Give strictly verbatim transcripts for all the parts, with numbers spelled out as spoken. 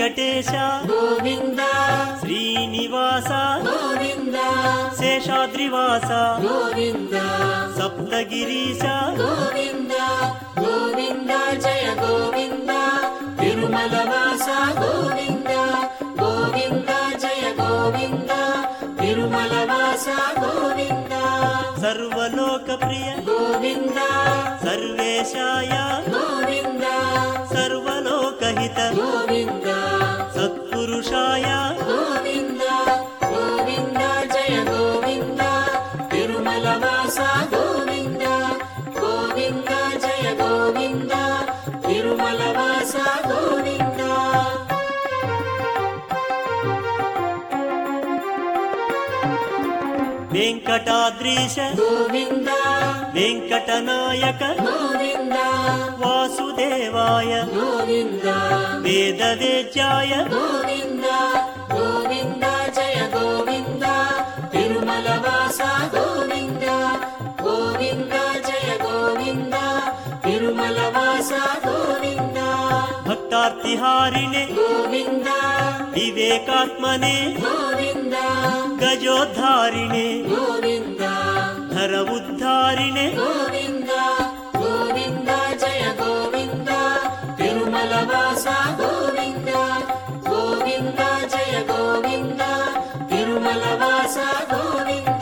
వెంకటేశ గోవింద శ్రీనివాస గోవింద శేషాద్రివాస గోవింద సప్తగిరీశ గోవింద గోవింద జయ గోవింద తిరుమల వాస గోవింద గోవింద జయ గోవింద తిరుమల వాస గోవింద సర్వలోక ప్రియ గోవింద సర్వేశాయ గోవింద సర్వలోకహిత గోవింద సత్పురుషాయ గోవింద గోవింద జయ గోవింద తిరుమల వాస గోవింద గోవింద జయ గోవింద తిరుమల వాస గోవింద వెంకటాద్రీశ గోవింద వెంకటనాయక గోవింద వాసుదేవాయ గోవింద వేదవేద్యాయ గోవింద గోవింద జయ గోవింద తిరుమల వాస గోవింద గోవింద జయ గోవింద తిరుమల వాస గోవింద భక్తార్తిహారిణే గోవింద వివేకాత్మనే గోవింద గజోద్ధారిణే గోవింద ధర ఉద్ధారిణే గోవింద గోవింద జయ గోవింద తిరుమల వాస గోవింద గోవింద జయ గోవింద తిరుమల వాస గోవింద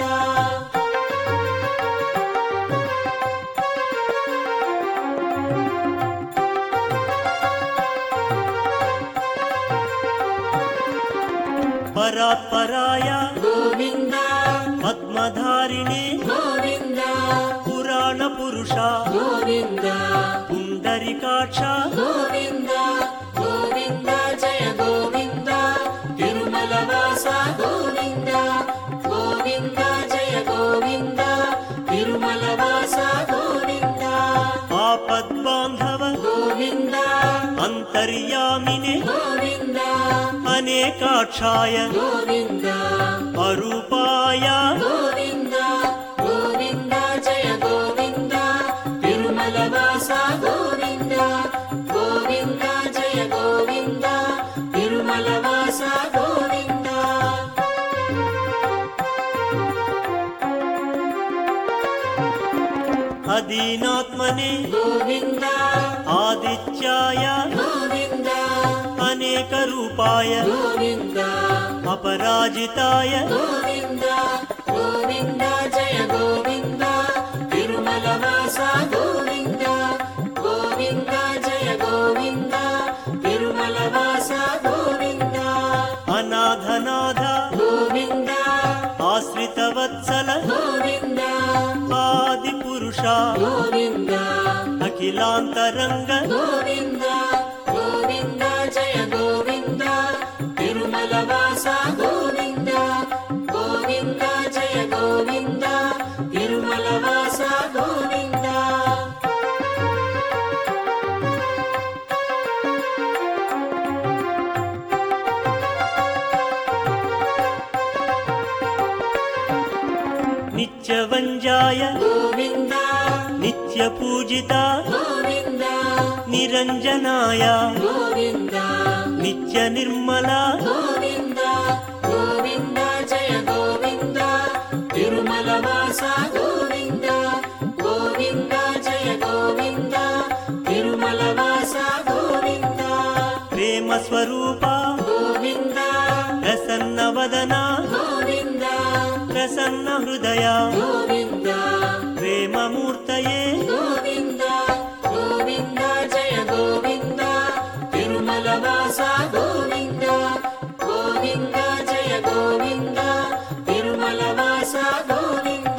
పరాత్పరాయ గోవింద పద్మధారిణే గోవింద పురాణ పురుష గోవింద పుండరికాక్ష గోవింద గోవింద జయ గోవింద తిరుమల వాస గోవింద గోవింద జయ గోవింద తిరుమల వాస గోవింద ఆపద్బాంధవ గోవింద అంతర్యామినే గోవింద అనేకాక్షాయ గోవింద అరూపాయ గోవింద గోవింద జయ గోవింద తిరుమల వాస గోవింద గోవింద జయ గోవింద తిరుమల వాస గోవింద అదీనాత్మనే గోవింద ఆదిత్యాయ గోవింద అనేక రూపాయ గోవింద అపరాజితాయ గోవింద గోవింద జయ గోవింద తిరుమల వాస గోవింద గోవింద జయ గోవింద తిరుమల వాస గోవింద అనాథనాథ గోవింద ఆశ్రితవత్సల గోవింద ఆది పురుష గోవింద అఖిలాంతరంగ గోవింద గోవింద జయ గోవింద తిరుమల వాస గోవింద గోవింద జయ గోవింద తిరుమల వాస గోవింద నిత్యవంజాయ గోవింద నిత్య పూజిత గోవింద నిరంజనాయ గోవింద నిత్య నిర్మల గోవింద గోవింద జయ గోవింద తిరుమల వాస గోవింద గోవింద జయ గోవింద తిరుమల వాస గోవింద ప్రేమ స్వరూప గోవింద ప్రసన్న వదన గోవింద ప్రసన్న హృదయ గోవింద ప్రేమమూర్తయే గోవింద గోవింద జయ గోవింద తిరుమల వాస గోవింద గోవింద జయ గోవింద తిరుమల వాస గోవింద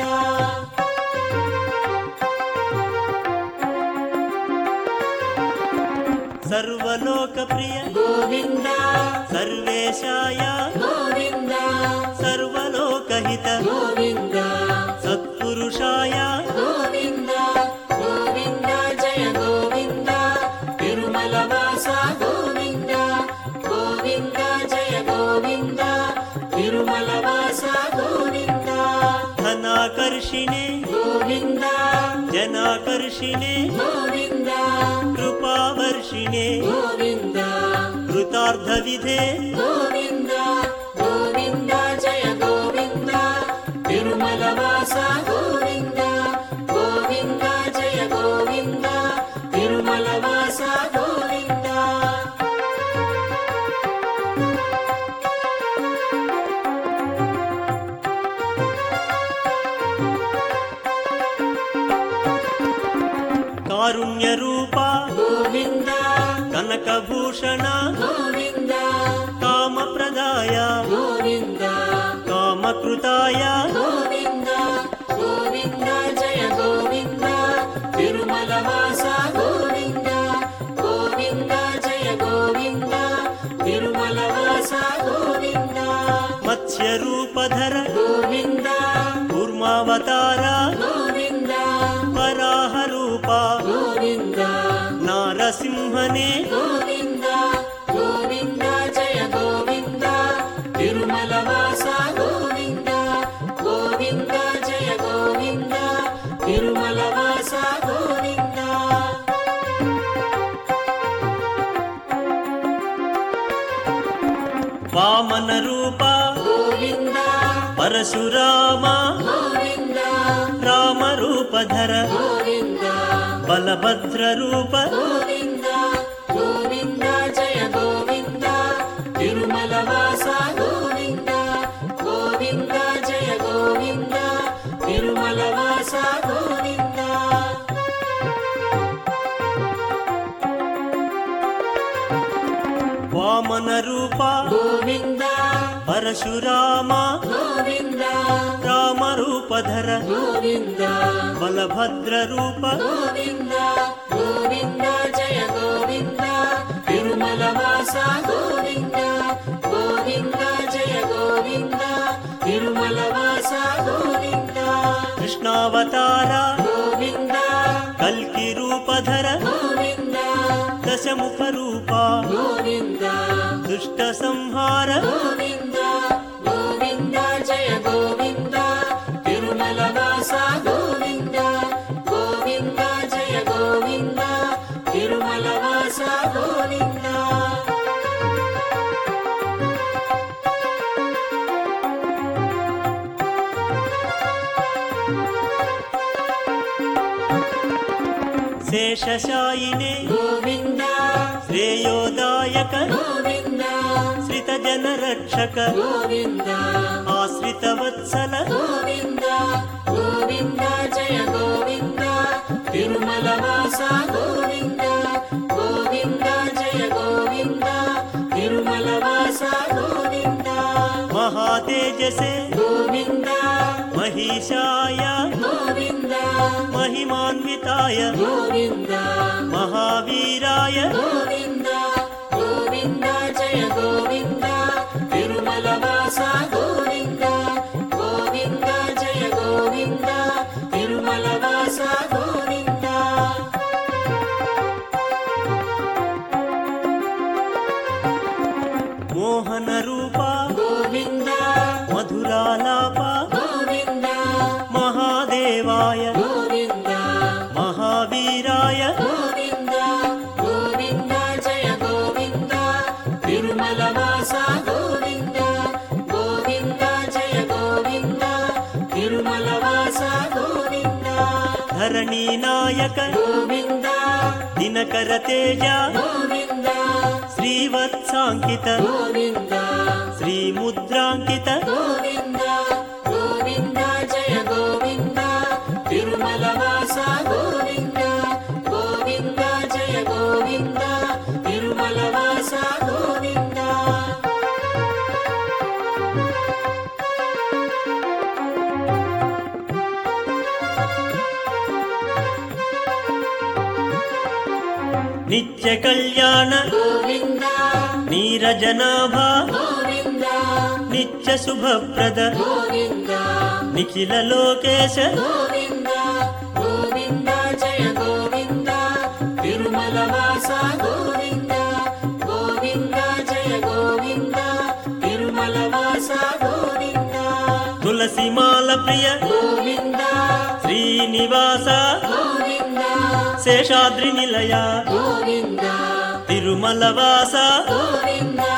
సర్వలోక ప్రియ గోవింద సర్వేశాయ గోవింద సర్వలోకహిత గోవింద సత్పురుషాయ గోవింద గోవింద జయ గోవింద తిరుమల వాస గోవింద గోవింద జయ గోవింద తిరుమల వాస గోవింద ధనాకర్షిణే గోవింద జనాకర్షిణే గోవింద కృపావర్షిణే గోవింద కృతార్థ విధే గోవింద గోవింద జయ గోవింద తిరుమల వాస గోవింద గోవింద జయ గోవింద తిరుమల వాస గోవింద కారుణ్య రూప గోవింద కనకభూషణ గోవింద కామప్రదాయ గోవింద కామకృతాయ గోవింద గోవింద జయ గోవింద తిరుమల వాస గోవింద గోవింద జయ గోవింద తిరుమల వాస గోవింద మత్స్య రూపధర గోవింద కూర్మావతార గోవింద వరాహ రూప గోవింద నారసింహనే గోవింద గోవింద జయ గోవింద తిరుమల వాస గోవింద గోవింద జయ గోవింద తిరుమల వాస గోవింద వామన రూప గోవింద పరశురామ గోవింద రామ రూపధర గోవింద బలభద్ర రూప గోవింద గోవింద జయ గోవింద తిరుమల వాస గోవింద గోవింద జయ గోవింద తిరుమల వాస గోవింద వామన రూప గోవింద పరశురామ గోవింద రామ రూపధర గోవింద బలభద్ర రూప గోవింద గోవింద జయ గోవింద తిరుమల వాస గోవింద గోవింద జయ గోవింద తిరుమల వాస గోవింద కృష్ణావతార గోవింద కల్కి రూపధర గోవింద దశముఖ రూప గోవింద దుష్ట సంహార గోవింద గోవింద జయ గోవింద తిరుమల వాస గోవింద గోవింద జయ గోవింద తిరుమల వాస గోవింద శేషశాయినే గోవింద శ్రేయోదాయక గోవింద శ్రిత జన రక్షక గోవింద ఆశ్రిత వత్సల గోవింద గోవింద జయ గోవింద తిరుమల వాస గోవింద గోవింద జయ గోవింద తిరుమల వాస గోవింద మహాతేజసే గోవింద మహిషాయ గోవింద మహిమాన్వితాయ గోవింద మహావీరాయ గోవింద గోవింద జయ గోవింద తిరుమల వాస గోవింద గోవింద జయ గోవింద తిరుమల వాస గోవింద మోహన రూప గోవింద మధురాలాప గోవింద మహాదేవాయ గోవింద మహావీరాయ గోవింద గోవింద జయ గోవింద తిరుమల వాస గోవింద గోవింద జయ గోవింద తిరుమల వాస గోవింద ధరణీ నాయక గోవింద దినకర తేజ గోవింద శ్రీవత్సాంకిత గోవింద శ్రీముద్రాంకిత గోవింద గోవింద జయ గోవింద తిరుమల వాస గోవింద గోవింద జయ గోవింద తిరుమల వాస గోవింద నిత్య కళ్యాణ గోవింద నీరజనాభ గోవింద నిత్య శుభప్రద గోవింద నిఖిల లోకేశ గోవింద గోవింద జయ గోవింద తిరుమల వాస గోవింద గోవింద జయ గోవింద తిరుమల వాస గోవింద తులసిమాల ప్రియ గోవింద శ్రీనివాస గోవింద శేషాద్రి నిలయ గోవింద తిరుమల వాస గోవింద